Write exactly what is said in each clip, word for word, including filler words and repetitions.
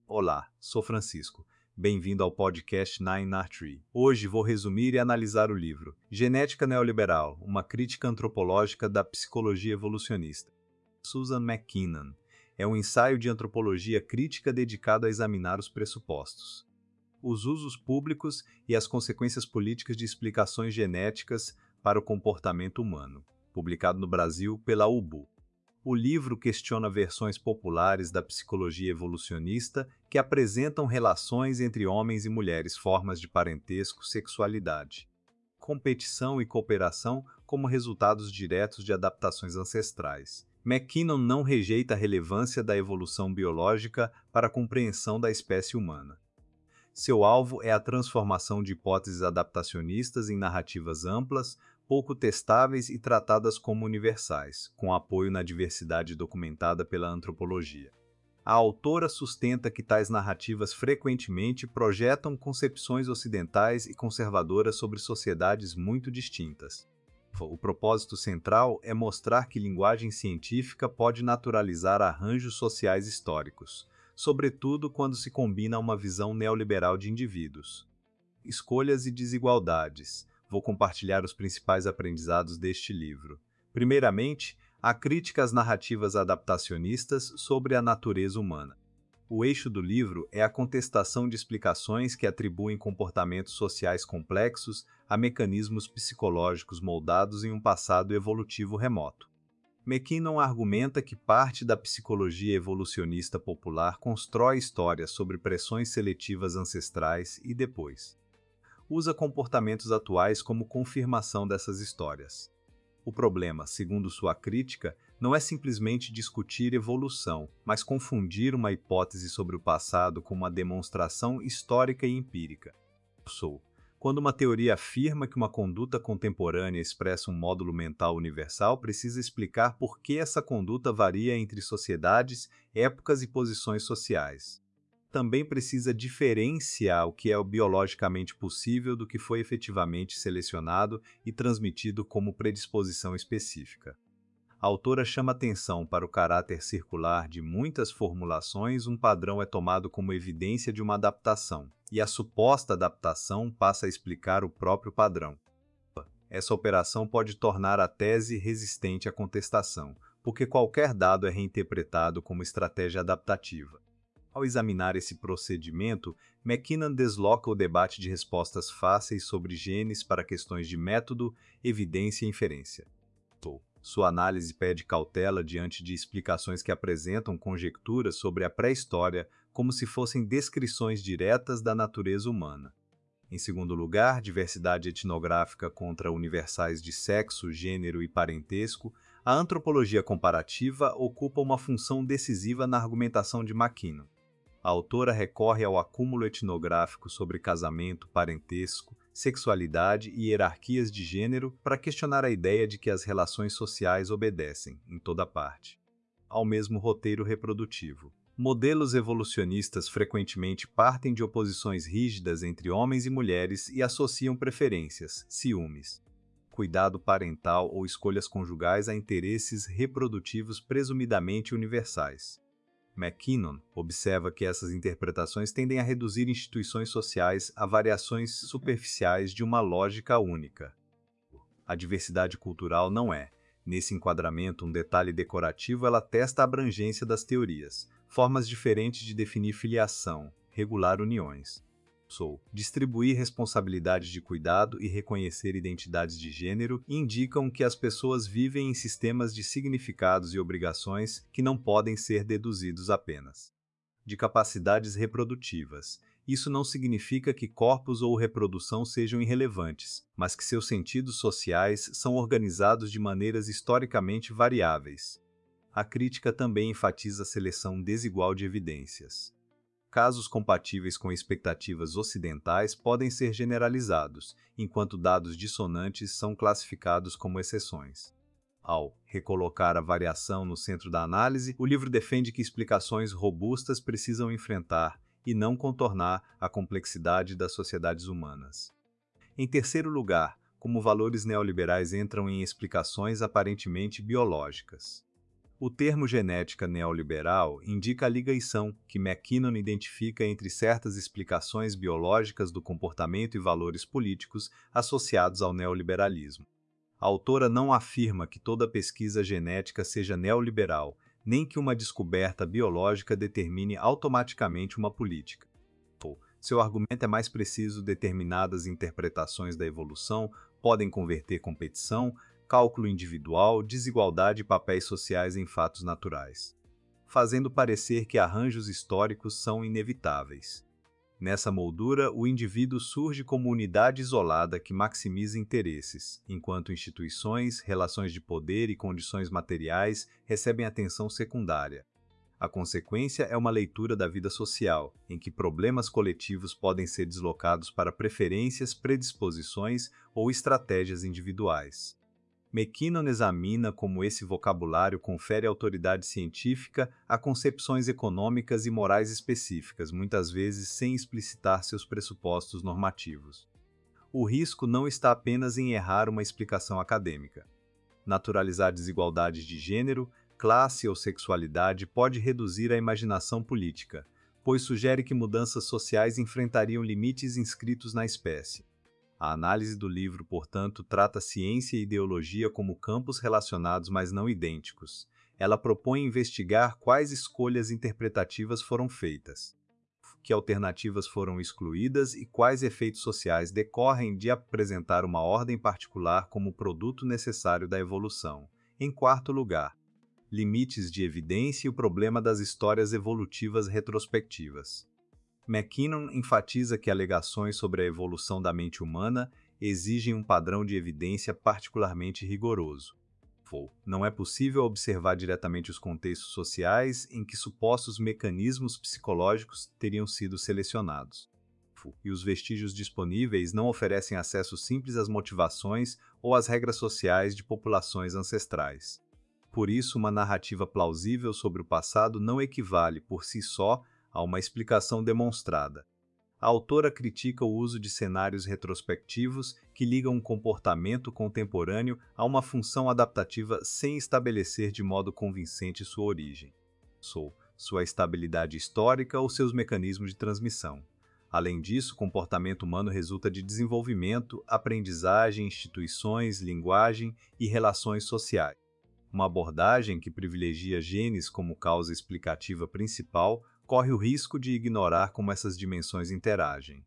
Olá, sou Francisco. Bem-vindo ao podcast Nine R Tree. Hoje vou resumir e analisar o livro Genética Neoliberal, uma crítica antropológica da psicologia evolucionista. Susan MacKinnon é um ensaio de antropologia crítica dedicado a examinar os pressupostos, os usos públicos e as consequências políticas de explicações genéticas para o comportamento humano, publicado no Brasil pela U B U. O livro questiona versões populares da psicologia evolucionista que apresentam relações entre homens e mulheres, formas de parentesco, sexualidade, competição e cooperação como resultados diretos de adaptações ancestrais. MacKinnon não rejeita a relevância da evolução biológica para a compreensão da espécie humana. Seu alvo é a transformação de hipóteses adaptacionistas em narrativas amplas, pouco testáveis e tratadas como universais, com apoio na diversidade documentada pela antropologia. A autora sustenta que tais narrativas frequentemente projetam concepções ocidentais e conservadoras sobre sociedades muito distintas. O propósito central é mostrar que linguagem científica pode naturalizar arranjos sociais históricos, sobretudo quando se combina uma visão neoliberal de indivíduos. Escolhas e desigualdades. Vou compartilhar os principais aprendizados deste livro. Primeiramente, a crítica às narrativas adaptacionistas sobre a natureza humana. O eixo do livro é a contestação de explicações que atribuem comportamentos sociais complexos a mecanismos psicológicos moldados em um passado evolutivo remoto. MacKinnon argumenta que parte da psicologia evolucionista popular constrói histórias sobre pressões seletivas ancestrais e depois usa comportamentos atuais como confirmação dessas histórias. O problema, segundo sua crítica, não é simplesmente discutir evolução, mas confundir uma hipótese sobre o passado com uma demonstração histórica e empírica. Sou. Quando uma teoria afirma que uma conduta contemporânea expressa um módulo mental universal, precisa explicar por que essa conduta varia entre sociedades, épocas e posições sociais. Também precisa diferenciar o que é biologicamente possível do que foi efetivamente selecionado e transmitido como predisposição específica. A autora chama atenção para o caráter circular de muitas formulações. Um padrão é tomado como evidência de uma adaptação, e a suposta adaptação passa a explicar o próprio padrão. Essa operação pode tornar a tese resistente à contestação, porque qualquer dado é reinterpretado como estratégia adaptativa. Ao examinar esse procedimento, MacKinnon desloca o debate de respostas fáceis sobre genes para questões de método, evidência e inferência. Sua análise pede cautela diante de explicações que apresentam conjecturas sobre a pré-história como se fossem descrições diretas da natureza humana. Em segundo lugar, diversidade etnográfica contra universais de sexo, gênero e parentesco, a antropologia comparativa ocupa uma função decisiva na argumentação de MacKinnon. A autora recorre ao acúmulo etnográfico sobre casamento, parentesco, sexualidade e hierarquias de gênero para questionar a ideia de que as relações sociais obedecem, em toda parte, ao mesmo roteiro reprodutivo. Modelos evolucionistas frequentemente partem de oposições rígidas entre homens e mulheres e associam preferências, ciúmes, cuidado parental ou escolhas conjugais a interesses reprodutivos presumidamente universais. MacKinnon observa que essas interpretações tendem a reduzir instituições sociais a variações superficiais de uma lógica única. A diversidade cultural não é, nesse enquadramento, um detalhe decorativo. Ela testa a abrangência das teorias, formas diferentes de definir filiação, regular uniões. Sou. Distribuir responsabilidades de cuidado e reconhecer identidades de gênero indicam que as pessoas vivem em sistemas de significados e obrigações que não podem ser deduzidos apenas de capacidades reprodutivas. Isso não significa que corpos ou reprodução sejam irrelevantes, mas que seus sentidos sociais são organizados de maneiras historicamente variáveis. A crítica também enfatiza a seleção desigual de evidências. Casos compatíveis com expectativas ocidentais podem ser generalizados, enquanto dados dissonantes são classificados como exceções. Ao recolocar a variação no centro da análise, o livro defende que explicações robustas precisam enfrentar, e não contornar, a complexidade das sociedades humanas. Em terceiro lugar, como valores neoliberais entram em explicações aparentemente biológicas. O termo genética neoliberal indica a ligação que McKinnon identifica entre certas explicações biológicas do comportamento e valores políticos associados ao neoliberalismo. A autora não afirma que toda pesquisa genética seja neoliberal, nem que uma descoberta biológica determine automaticamente uma política. Seu argumento é mais preciso: determinadas interpretações da evolução podem converter competição, cálculo individual, desigualdade e papéis sociais em fatos naturais, fazendo parecer que arranjos históricos são inevitáveis. Nessa moldura, o indivíduo surge como unidade isolada que maximiza interesses, enquanto instituições, relações de poder e condições materiais recebem atenção secundária. A consequência é uma leitura da vida social, em que problemas coletivos podem ser deslocados para preferências, predisposições ou estratégias individuais. McKinnon examina como esse vocabulário confere autoridade científica a concepções econômicas e morais específicas, muitas vezes sem explicitar seus pressupostos normativos. O risco não está apenas em errar uma explicação acadêmica. Naturalizar desigualdades de gênero, classe ou sexualidade pode reduzir a imaginação política, pois sugere que mudanças sociais enfrentariam limites inscritos na espécie. A análise do livro, portanto, trata ciência e ideologia como campos relacionados, mas não idênticos. Ela propõe investigar quais escolhas interpretativas foram feitas, que alternativas foram excluídas e quais efeitos sociais decorrem de apresentar uma ordem particular como produto necessário da evolução. Em quarto lugar, limites de evidência e o problema das histórias evolutivas retrospectivas. McKinnon enfatiza que alegações sobre a evolução da mente humana exigem um padrão de evidência particularmente rigoroso. Não é possível observar diretamente os contextos sociais em que supostos mecanismos psicológicos teriam sido selecionados. E os vestígios disponíveis não oferecem acesso simples às motivações ou às regras sociais de populações ancestrais. Por isso, uma narrativa plausível sobre o passado não equivale, por si só, a uma explicação demonstrada. A autora critica o uso de cenários retrospectivos que ligam um comportamento contemporâneo a uma função adaptativa sem estabelecer de modo convincente sua origem, sua estabilidade histórica ou seus mecanismos de transmissão. Além disso, o comportamento humano resulta de desenvolvimento, aprendizagem, instituições, linguagem e relações sociais. Uma abordagem que privilegia genes como causa explicativa principal corre o risco de ignorar como essas dimensões interagem.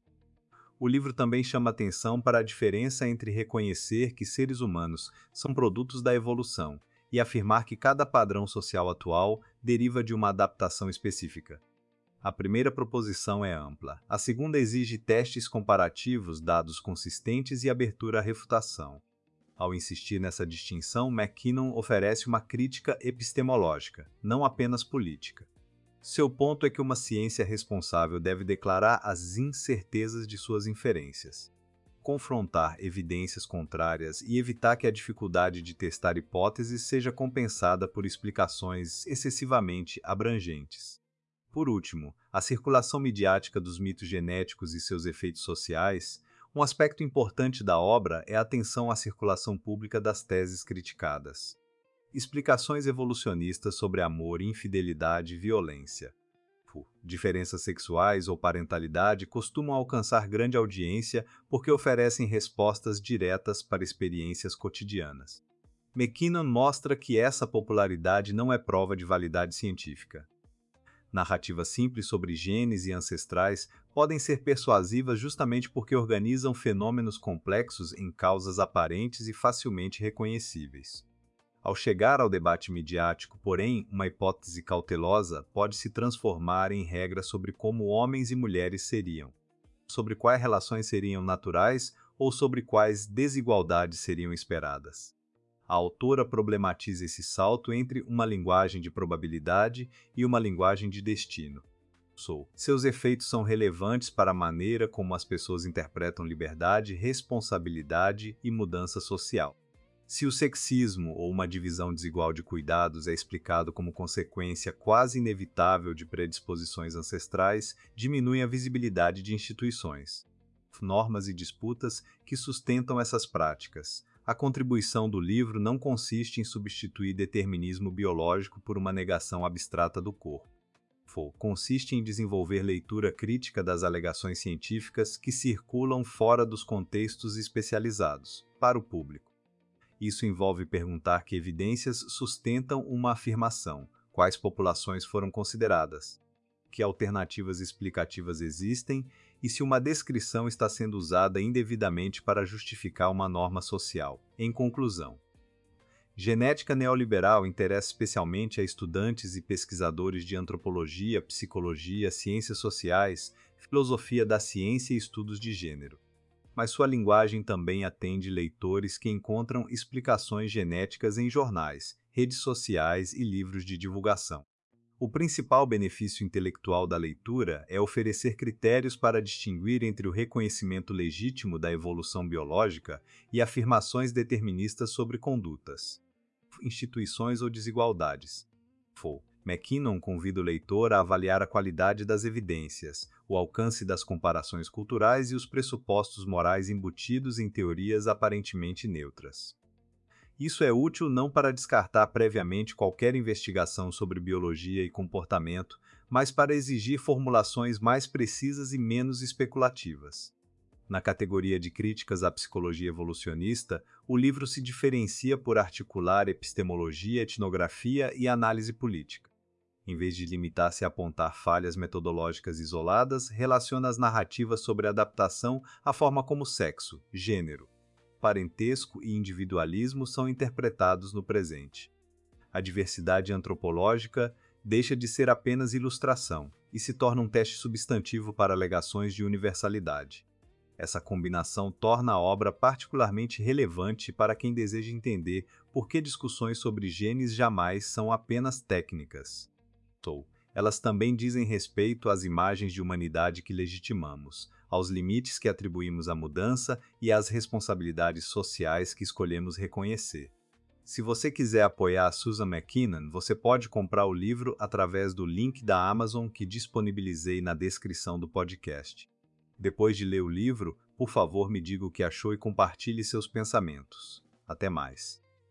O livro também chama atenção para a diferença entre reconhecer que seres humanos são produtos da evolução e afirmar que cada padrão social atual deriva de uma adaptação específica. A primeira proposição é ampla. A segunda exige testes comparativos, dados consistentes e abertura à refutação. Ao insistir nessa distinção, McKinnon oferece uma crítica epistemológica, não apenas política. Seu ponto é que uma ciência responsável deve declarar as incertezas de suas inferências, confrontar evidências contrárias e evitar que a dificuldade de testar hipóteses seja compensada por explicações excessivamente abrangentes. Por último, a circulação midiática dos mitos genéticos e seus efeitos sociais. Um aspecto importante da obra é a atenção à circulação pública das teses criticadas. Explicações evolucionistas sobre amor, infidelidade e violência. Diferenças sexuais ou parentalidade costumam alcançar grande audiência porque oferecem respostas diretas para experiências cotidianas. McKinnon mostra que essa popularidade não é prova de validade científica. Narrativas simples sobre genes e ancestrais podem ser persuasivas justamente porque organizam fenômenos complexos em causas aparentes e facilmente reconhecíveis. Ao chegar ao debate midiático, porém, uma hipótese cautelosa pode se transformar em regra sobre como homens e mulheres seriam, sobre quais relações seriam naturais ou sobre quais desigualdades seriam esperadas. A autora problematiza esse salto entre uma linguagem de probabilidade e uma linguagem de destino. Seus efeitos são relevantes para a maneira como as pessoas interpretam liberdade, responsabilidade e mudança social. Se o sexismo ou uma divisão desigual de cuidados é explicado como consequência quase inevitável de predisposições ancestrais, diminui a visibilidade de instituições, normas e disputas que sustentam essas práticas. A contribuição do livro não consiste em substituir determinismo biológico por uma negação abstrata do corpo. Consiste em desenvolver leitura crítica das alegações científicas que circulam fora dos contextos especializados, para o público. Isso envolve perguntar que evidências sustentam uma afirmação, quais populações foram consideradas, que alternativas explicativas existem e se uma descrição está sendo usada indevidamente para justificar uma norma social. Em conclusão, genética neoliberal interessa especialmente a estudantes e pesquisadores de antropologia, psicologia, ciências sociais, filosofia da ciência e estudos de gênero. Mas sua linguagem também atende leitores que encontram explicações genéticas em jornais, redes sociais e livros de divulgação. O principal benefício intelectual da leitura é oferecer critérios para distinguir entre o reconhecimento legítimo da evolução biológica e afirmações deterministas sobre condutas, instituições ou desigualdades. McKinnon convida o leitor a avaliar a qualidade das evidências, o alcance das comparações culturais e os pressupostos morais embutidos em teorias aparentemente neutras. Isso é útil não para descartar previamente qualquer investigação sobre biologia e comportamento, mas para exigir formulações mais precisas e menos especulativas. Na categoria de críticas à psicologia evolucionista, o livro se diferencia por articular epistemologia, etnografia e análise política. Em vez de limitar-se a apontar falhas metodológicas isoladas, relaciona as narrativas sobre adaptação à forma como sexo, gênero, parentesco e individualismo são interpretados no presente. A diversidade antropológica deixa de ser apenas ilustração e se torna um teste substantivo para alegações de universalidade. Essa combinação torna a obra particularmente relevante para quem deseja entender por que discussões sobre genes jamais são apenas técnicas. Elas também dizem respeito às imagens de humanidade que legitimamos, aos limites que atribuímos à mudança e às responsabilidades sociais que escolhemos reconhecer. Se você quiser apoiar a Susan McKinnon, você pode comprar o livro através do link da Amazon que disponibilizei na descrição do podcast. Depois de ler o livro, por favor me diga o que achou e compartilhe seus pensamentos. Até mais.